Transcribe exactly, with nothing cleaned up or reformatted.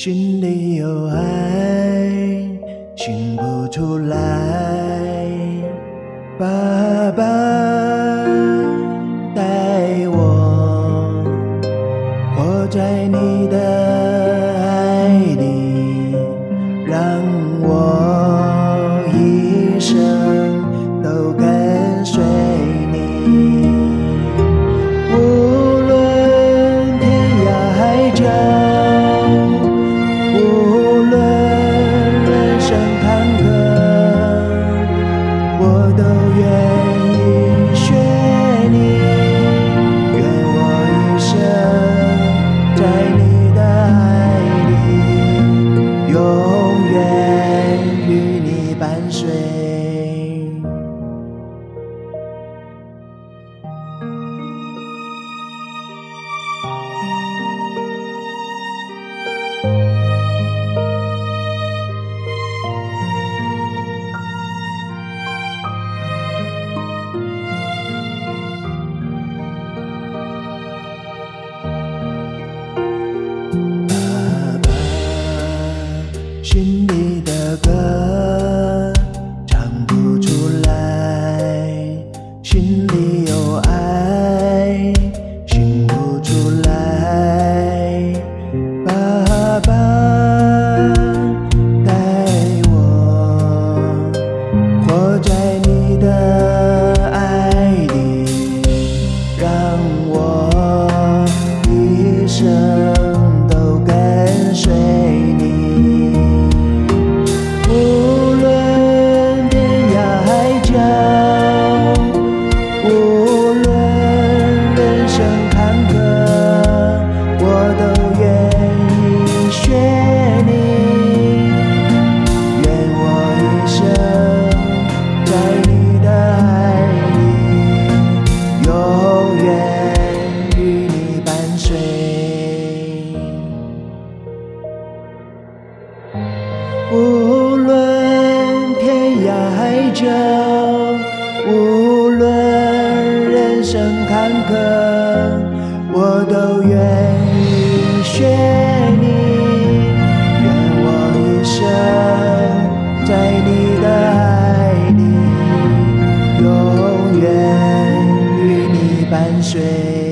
心里有爱，醒不出来。爸爸带我活在你的爱里，让我一生都跟随你。无论天涯海角，无论人生坎坷，我都愿意学你。愿我一生在你的爱里，永远与你伴随。心里的歌唱不出来，心里有爱醒不出来。爸爸带我活在你的爱里，让我一生都跟随你。无论天涯海角，无论人生坎坷，我都愿意学你。愿我一生在你的爱里，永远与你伴随。